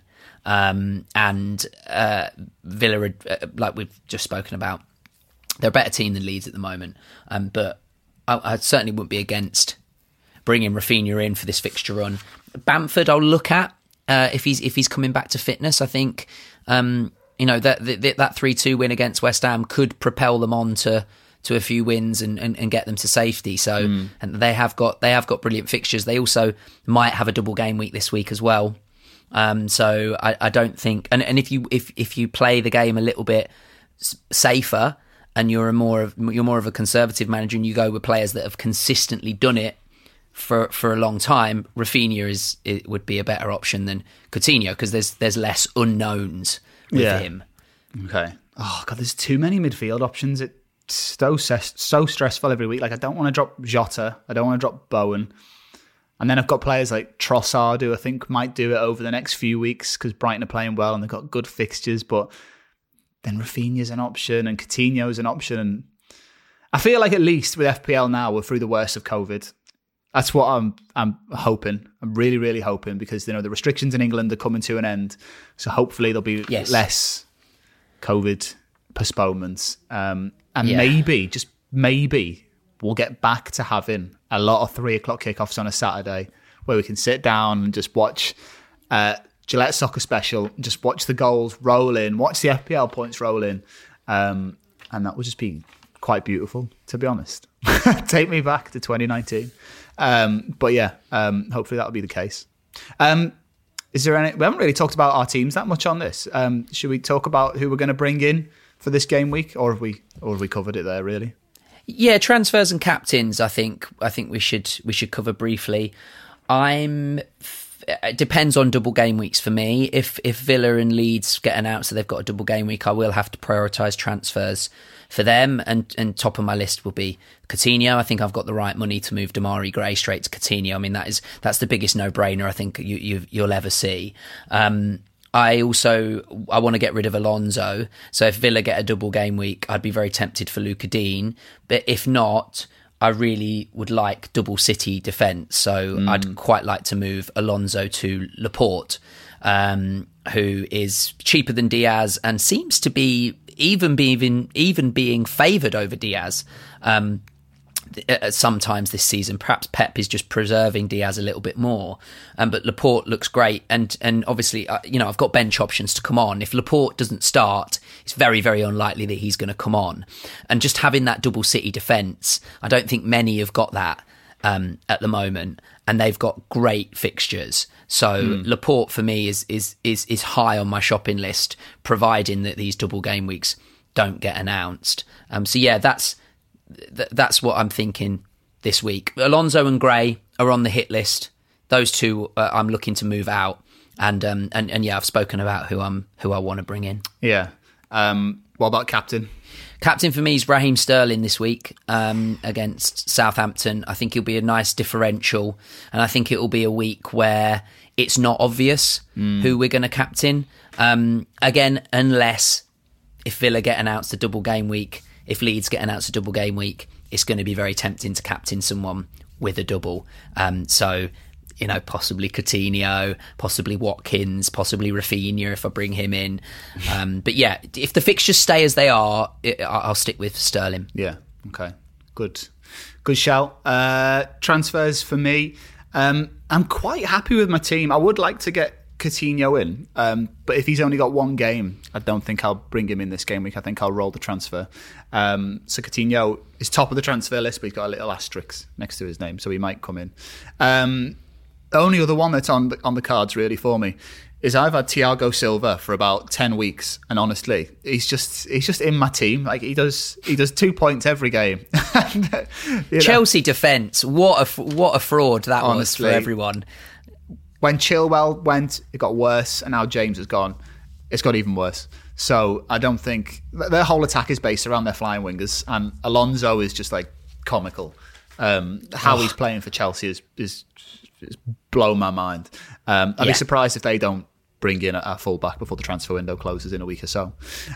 Um, and uh, Villa, uh, like we've just spoken about, they're a better team than Leeds at the moment. Um, but I, I certainly wouldn't be against bringing Rafinha in for this fixture run. Bamford, I'll look at uh, if he's if he's coming back to fitness. I think um, you know that that, that three two win against West Ham could propel them on to, to a few wins and, and, and get them to safety. So mm. and they have got they have got brilliant fixtures. They also might have a double game week this week as well. Um, so I, I don't think, and, and if you if if you play the game a little bit s- safer, and you're a more of you're more of a conservative manager, and you go with players that have consistently done it for for a long time, Rafinha is it would be a better option than Coutinho because there's there's less unknowns with yeah. him. Okay. Oh god, there's too many midfield options. It's so so stressful every week. Like I don't want to drop Jota, I don't want to drop Bowen. And then I've got players like Trossard, who I think might do it over the next few weeks because Brighton are playing well and they've got good fixtures. But then Rafinha's an option and Coutinho's an option. And I feel like at least with F P L now, we're through the worst of COVID. That's what I'm I'm hoping. I'm really, really hoping because you know the restrictions in England are coming to an end. So hopefully there'll be yes. less COVID postponements. Um, and yeah. maybe, just maybe, we'll get back to having a lot of three o'clock kickoffs on a Saturday where we can sit down and just watch uh, Gillette Soccer Special, just watch the goals roll in, watch the F P L points roll in. Um, and that would just be quite beautiful, to be honest. Take me back to twenty nineteen. Um, but yeah, um, hopefully that'll be the case. Um, is there any? We haven't really talked about our teams that much on this. Um, should we talk about who we're going to bring in for this game week, or have we, or have we covered it there? Really? Yeah, transfers and captains. I think I think we should we should cover briefly. I'm it depends on double game weeks for me. If if Villa and Leeds get announced that they've got a double game week, I will have to prioritise transfers for them. And, and top of my list will be Coutinho. I think I've got the right money to move Damari Gray straight to Coutinho. I mean, that is that's the biggest no-brainer I think you, you you'll ever see. Um, I also I want to get rid of Alonso. So if Villa get a double game week, I'd be very tempted for Luca Dean. But if not, I really would like double City defence, so mm. I'd quite like to move Alonso to Laporte, um, who is cheaper than Diaz and seems to be even being even being favoured over Diaz um, sometimes this season. Perhaps Pep is just preserving Diaz a little bit more, um, but Laporte looks great, and and obviously uh, you know I've got bench options to come on. If Laporte doesn't start, it's very very unlikely that he's going to come on, and just having that double City defence, I don't think many have got that um, at the moment, and they've got great fixtures. So mm. Laporte for me is is is is high on my shopping list, providing that these double game weeks don't get announced. Um, so yeah, that's. Th- that's what I'm thinking this week. Alonso and Gray are on the hit list. Those two uh, I'm looking to move out, and um, and and yeah, I've spoken about who I'm who I want to bring in. Yeah. Um, what about captain? Captain for me is Raheem Sterling this week um, against Southampton. I think he'll be a nice differential, and I think it will be a week where it's not obvious mm. who we're going to captain. Um, again, unless if Villa get announced a double game week. If Leeds get announced a double game week, it's going to be very tempting to captain someone with a double. Um, so, you know, possibly Coutinho, possibly Watkins, possibly Rafinha if I bring him in. Um, but yeah, if the fixtures stay as they are, it, I'll stick with Sterling. Yeah, okay. Good. Good shout. Uh, transfers for me. Um, I'm quite happy with my team. I would like to get Coutinho in, um, but if he's only got one game, I don't think I'll bring him in this game week. I think I'll roll the transfer. Um, so Coutinho is top of the transfer list, but he's got a little asterisk next to his name, so he might come in. Um, the only other one that's on the, on the cards really for me is I've had Thiago Silva for about ten weeks, and honestly, he's just he's just in my team. Like he does he does two points every game. and, you know, Chelsea defence, what a what a fraud that honestly, was for everyone. When Chilwell went, it got worse, and now James has gone. It's got even worse. So I don't think their whole attack is based around their flying wingers, and Alonso is just like comical. Um, how oh. he's playing for Chelsea is is, is blow my mind. Um, I'd yeah. be surprised if they don't bring in a, a fullback before the transfer window closes in a week or so.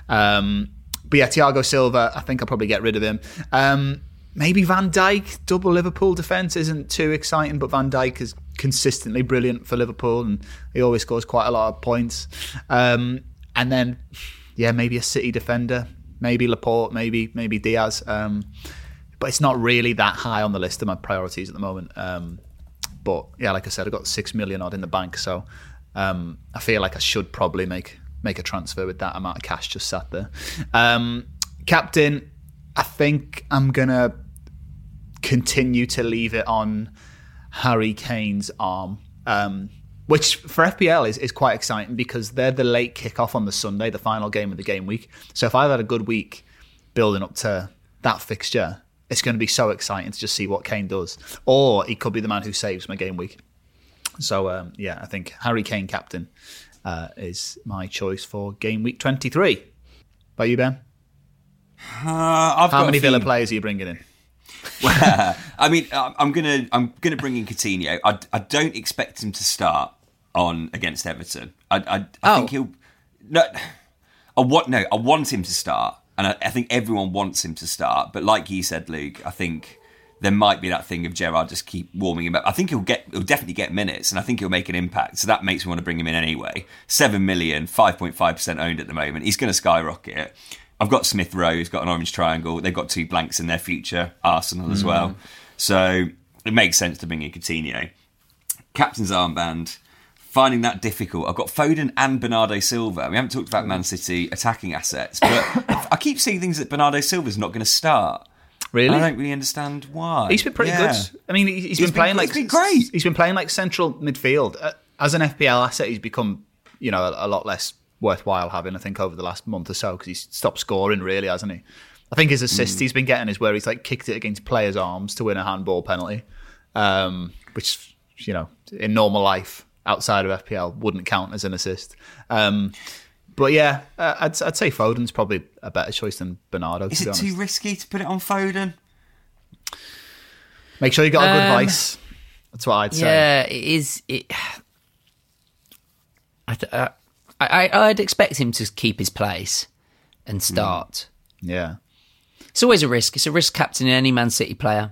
Um, but yeah, Thiago Silva, I think I'll probably get rid of him. Um, maybe Van Dijk, double Liverpool defence isn't too exciting, but Van Dijk is consistently brilliant for Liverpool, and he always scores quite a lot of points. Um, and then, yeah, maybe a City defender, maybe Laporte, maybe maybe Diaz. Um, but it's not really that high on the list of my priorities at the moment. Um, but yeah, like I said, I've got six million odd in the bank, so um, I feel like I should probably make make a transfer with that amount of cash just sat there. Um, captain, I think I'm gonna continue to leave it on Harry Kane's arm, um, which for F P L is, is quite exciting because they're the late kickoff on the Sunday, the final game of the game week. So if I've had a good week building up to that fixture, it's going to be so exciting to just see what Kane does. Or he could be the man who saves my game week. So um, yeah, I think Harry Kane captain uh, is my choice for game week twenty-three. About you, Ben? Uh, I've How got many a few... Villa players are you bringing in? Well, I mean, I'm gonna I'm gonna bring in Coutinho. I, I don't expect him to start on against Everton. I I, I oh. think he'll no. I want no. I want him to start, and I, I think everyone wants him to start. But like you said, Luke, I think there might be that thing of Gerrard just keep warming him up. I think he'll get he'll definitely get minutes, and I think he'll make an impact. So that makes me want to bring him in anyway. Seven million, five point five percent owned at the moment. He's going to skyrocket. I've got Smith Rowe, who's got an orange triangle. They've got two blanks in their future, Arsenal as mm. well. So it makes sense to bring in Coutinho. Captain's armband, finding that difficult. I've got Foden and Bernardo Silva. We haven't talked about Man City attacking assets, but I keep seeing things that Bernardo Silva's not going to start. Really? I don't really understand why. He's been pretty yeah. good. I mean, he's, he's been, been playing been, like he's been great. He's been playing like central midfield. Uh, as an F P L asset, he's become, you know, a, a lot less worthwhile having, I think, over the last month or so because he's stopped scoring, really, hasn't he? I think his assist mm. he's been getting is where he's like kicked it against players' arms to win a handball penalty, um, which, you know, in normal life outside of F P L wouldn't count as an assist. Um, but yeah, uh, I'd, I'd say Foden's probably a better choice than Bernardo. Is to be it honest. too risky to put it on Foden? Make sure you got a good Um, vice. That's what I'd say. Yeah, it is. It, I, uh, I, I'd expect him to keep his place and start. Yeah. It's always a risk. It's a risk captain in any Man City player.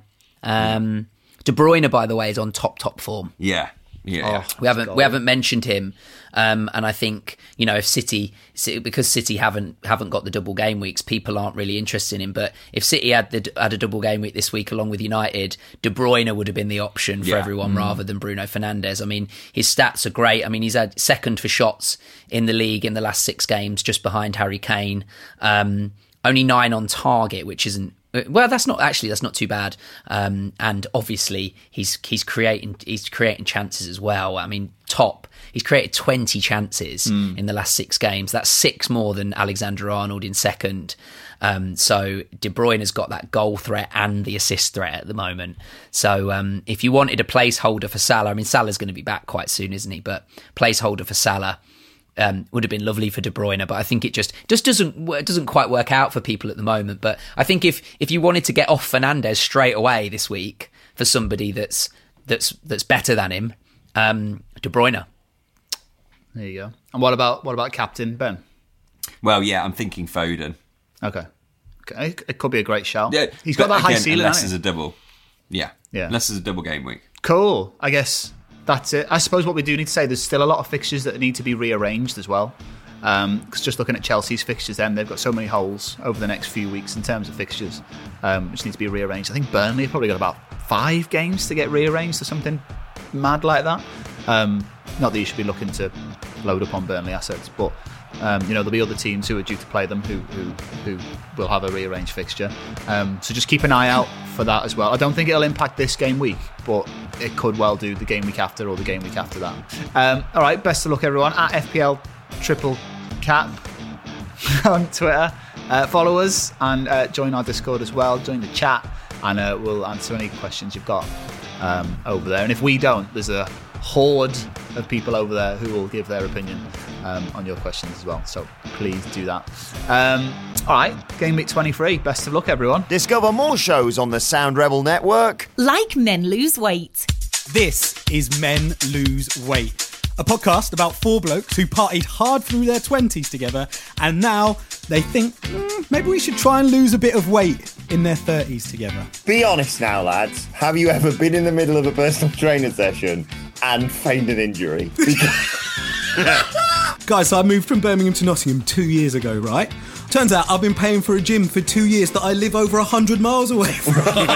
Um, De Bruyne, by the way, is on top top form. Yeah, yeah. yeah. We haven't we haven't mentioned him, um, and I think you know if City because City haven't haven't got the double game weeks, people aren't really interested in him. But if City had the, had a double game week this week along with United, De Bruyne would have been the option for Yeah. everyone mm. rather than Bruno Fernandes. I mean, his stats are great. I mean, he's had second for shots in the league in the last six games, just behind Harry Kane. Um, only nine on target, which isn't. Well, that's not actually that's not too bad, um, and obviously he's he's creating he's creating chances as well. I mean, top he's created twenty chances mm. in the last six games. That's six more than Alexander Arnold in second. Um, so De Bruyne has got that goal threat and the assist threat at the moment. So um, if you wanted a placeholder for Salah, I mean Salah's going to be back quite soon, isn't he? But placeholder for Salah. Um, would have been lovely for De Bruyne, but I think it just just doesn't it doesn't quite work out for people at the moment. But I think if if you wanted to get off Fernandes straight away this week for somebody that's that's that's better than him, um, De Bruyne. There you go. And what about what about captain Ben? Well, yeah, I'm thinking Foden. Okay, okay. It could be a great shout. Yeah, he's got that again, high ceiling. Unless hasn't there's he? a double. Yeah, yeah. Unless there's a double game week. Cool. I guess that's it. I suppose what we do need to say, there's still a lot of fixtures that need to be rearranged as well. Because um, just looking at Chelsea's fixtures, then they've got so many holes over the next few weeks in terms of fixtures, um, which need to be rearranged. I think Burnley have probably got about five games to get rearranged or something mad like that. Um, not that you should be looking to load up on Burnley assets, but um, you know there'll be other teams who are due to play them who who, who will have a rearranged fixture. Um, so just keep an eye out for that as well. I don't think it'll impact this game week, but it could well do the game week after or the game week after that. Um, all right, best of luck everyone at F P L Triple Cap on Twitter. Uh, follow us and uh, join our Discord as well. Join the chat, and uh, we'll answer any questions you've got um, over there. And if we don't, there's a horde of people over there who will give their opinion um, on your questions as well. So please do that. Um, all right, game week twenty-three. Best of luck, everyone. Discover more shows on the Sound Rebel Network. Like Men Lose Weight. This is Men Lose Weight, a podcast about four blokes who partied hard through their twenties together, and now they think mm, maybe we should try and lose a bit of weight in their thirties together. Be honest now, lads. Have you ever been in the middle of a personal training session and feigned an injury? Guys, so I moved from Birmingham to Nottingham two years ago, right? Turns out I've been paying for a gym for two years that I live over one hundred miles away from.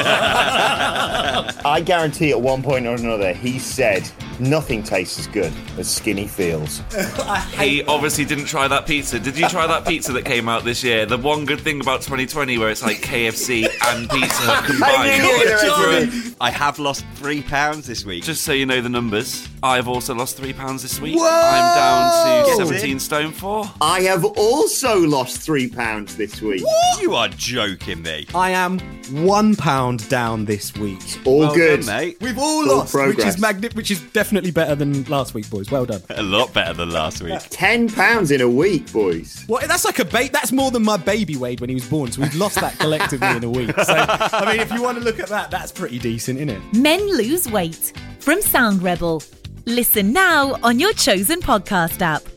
I guarantee at one point or another he said nothing tastes as good as skinny feels. He obviously didn't try that pizza. Did you try that pizza that came out this year? The one good thing about twenty twenty where it's like K F C and pizza combined. I have lost three pounds this week. Just so you know the numbers, I've also lost three pounds this week. Whoa! I'm down to Get seventeen stone four. I have also lost three pounds this week. You are joking me. I am one pound down this week. All Well good. done, mate. We've all Full lost, which progress. is magni- which is definitely better than last week, boys. Well done. A lot better than last week. Ten pounds in a week, boys. What? That's like a ba- That's more than my baby weighed when he was born. So we've lost that collectively in a week. So I mean, if you want to look at that, that's pretty decent, isn't it? Men Lose Weight from Sound Rebel. Listen now on your chosen podcast app.